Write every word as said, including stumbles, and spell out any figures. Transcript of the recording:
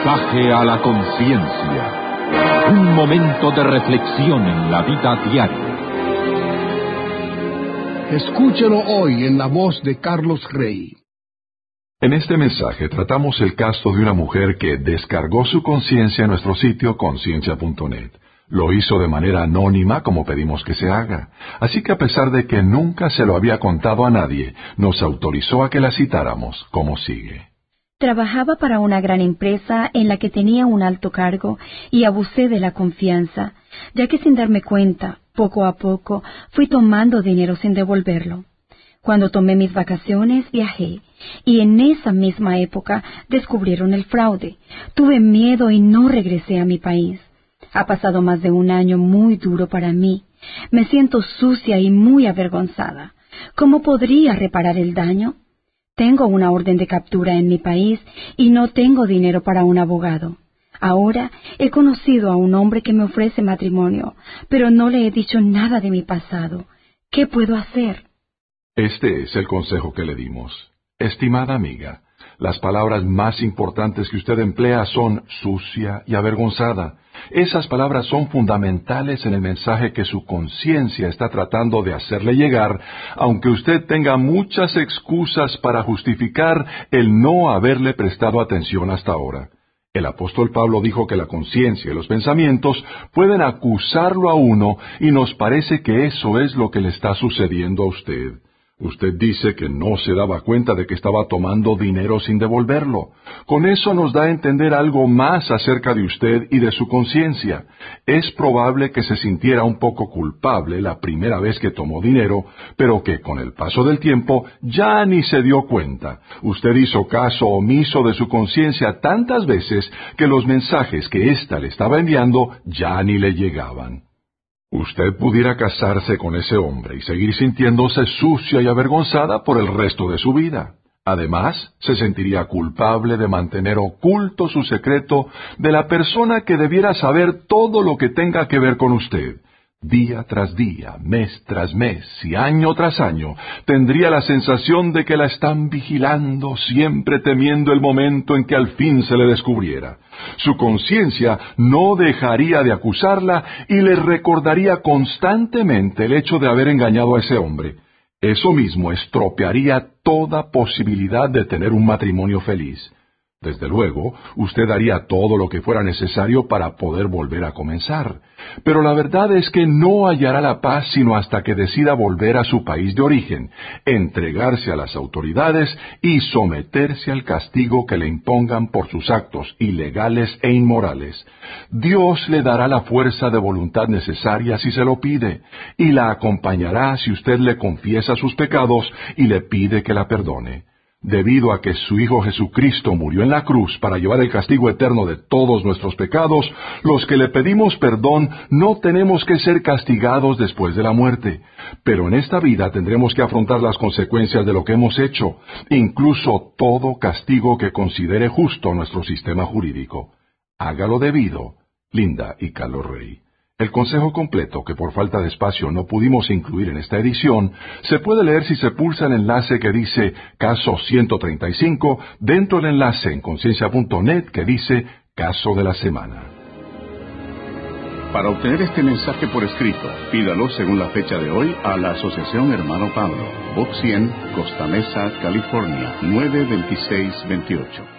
Mensaje a la conciencia. Un momento de reflexión en la vida diaria. Escúchelo hoy en la voz de Carlos Rey. En este mensaje tratamos el caso de una mujer que descargó su conciencia en nuestro sitio conciencia punto net. Lo hizo de manera anónima como pedimos que se haga. Así que a pesar de que nunca se lo había contado a nadie, nos autorizó a que la citáramos como sigue. Trabajaba para una gran empresa en la que tenía un alto cargo y abusé de la confianza, ya que sin darme cuenta, poco a poco, fui tomando dinero sin devolverlo. Cuando tomé mis vacaciones, viajé, y en esa misma época descubrieron el fraude. Tuve miedo y no regresé a mi país. Ha pasado más de un año muy duro para mí. Me siento sucia y muy avergonzada. ¿Cómo podría reparar el daño? Tengo una orden de captura en mi país y no tengo dinero para un abogado. Ahora he conocido a un hombre que me ofrece matrimonio, pero no le he dicho nada de mi pasado. ¿Qué puedo hacer? Este es el consejo que le dimos. Estimada amiga, las palabras más importantes que usted emplea son sucia y avergonzada. Esas palabras son fundamentales en el mensaje que su conciencia está tratando de hacerle llegar, aunque usted tenga muchas excusas para justificar el no haberle prestado atención hasta ahora. El apóstol Pablo dijo que la conciencia y los pensamientos pueden acusarlo a uno y nos parece que eso es lo que le está sucediendo a usted. Usted dice que no se daba cuenta de que estaba tomando dinero sin devolverlo. Con eso nos da a entender algo más acerca de usted y de su conciencia. Es probable que se sintiera un poco culpable la primera vez que tomó dinero, pero que con el paso del tiempo ya ni se dio cuenta. Usted hizo caso omiso de su conciencia tantas veces que los mensajes que ésta le estaba enviando ya ni le llegaban. Usted pudiera casarse con ese hombre y seguir sintiéndose sucia y avergonzada por el resto de su vida. Además, se sentiría culpable de mantener oculto su secreto de la persona que debiera saber todo lo que tenga que ver con usted. Día tras día, mes tras mes y año tras año, tendría la sensación de que la están vigilando, siempre temiendo el momento en que al fin se le descubriera. Su conciencia no dejaría de acusarla y le recordaría constantemente el hecho de haber engañado a ese hombre. Eso mismo estropearía toda posibilidad de tener un matrimonio feliz. Desde luego, usted haría todo lo que fuera necesario para poder volver a comenzar. Pero la verdad es que no hallará la paz sino hasta que decida volver a su país de origen, entregarse a las autoridades y someterse al castigo que le impongan por sus actos ilegales e inmorales. Dios le dará la fuerza de voluntad necesaria si se lo pide, y la acompañará si usted le confiesa sus pecados y le pide que la perdone. Debido a que su Hijo Jesucristo murió en la cruz para llevar el castigo eterno de todos nuestros pecados, los que le pedimos perdón no tenemos que ser castigados después de la muerte. Pero en esta vida tendremos que afrontar las consecuencias de lo que hemos hecho, incluso todo castigo que considere justo nuestro sistema jurídico. Hágalo debido, Linda y Carlos Rey. El consejo completo, que por falta de espacio no pudimos incluir en esta edición, se puede leer si se pulsa el enlace que dice Caso ciento treinta y cinco dentro del enlace en conciencia punto net que dice Caso de la Semana. Para obtener este mensaje por escrito, pídalo según la fecha de hoy a la Asociación Hermano Pablo, Box cien, Costa Mesa, California, nueve dos seis dos ocho.